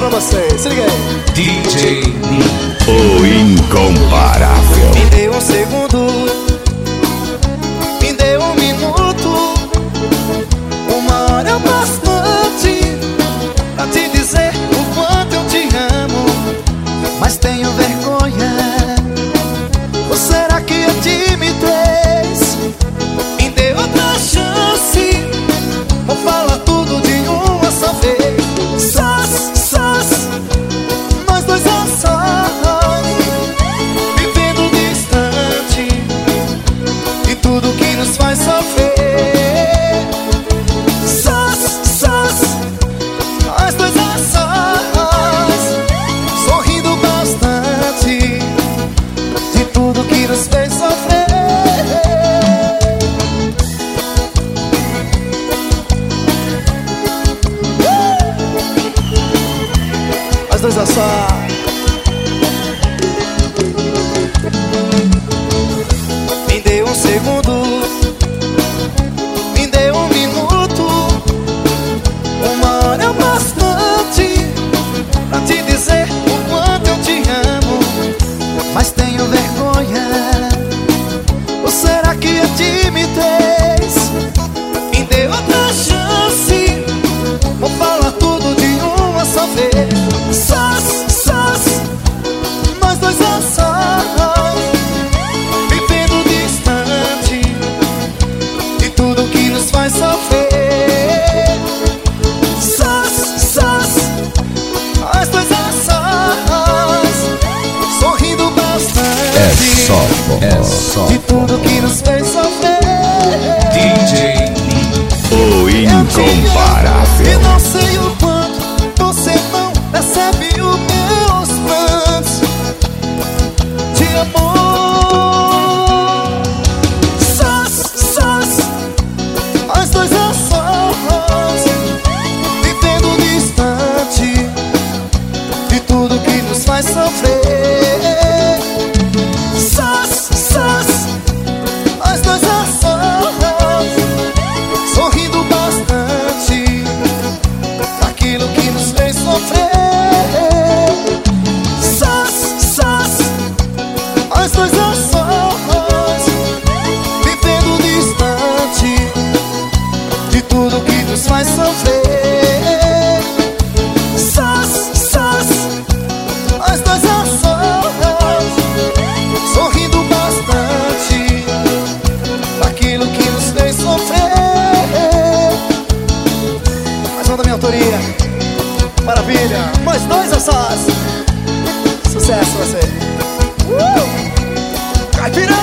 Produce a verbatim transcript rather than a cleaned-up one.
pra vocês, se liga aí. D J O incomparável. Me dê um segundo, me dê um minuto, uma hora é bastante pra te dizer o quanto eu te amo, mas tenho vergonha. Ou será que é timidez? Me dê outra chance, vou falar tudo de uma só vez. Sós, sós, nós dois a sós, vivendo distante de tudo que nos faz sofrer. Sós, sós, nós dois a sós, sorrindo bastante de tudo que nos fez sofrer. Nós dois a só. Me dê um segundo, me dê um minuto, uma hora é bastante pra te dizer o quanto eu te amo, mas tenho vergonha. Ou será que é timidez? Me dê outra chance, vou falar tudo de uma só vez. Sós, sós, nós dois a sós, vivendo distante de tudo que nos faz sofrer. Sós, sós, nós dois a sós, sorrindo bastante É só, é só. de tudo que nos fez sofrer. D J O E incomparável. não sei o quanto você não percebe os meus prantos de amor. Sós, sós, nós dois a sós, vivendo distante de tudo que nos faz sofrer. Sós, sós, nós dois a sós, sorrindo bastante daquilo que nos fez sofrer. Sós, sós, nós dois a sós, vivendo distante de tudo que nos faz sofrer. Sós, sós, nós dois a sós, sorrindo bastante daquilo que nos fez sofrer. Mais uma da minha autoria. Maravilha. Mais dois a sós. Sucesso você. Uh! Caipira!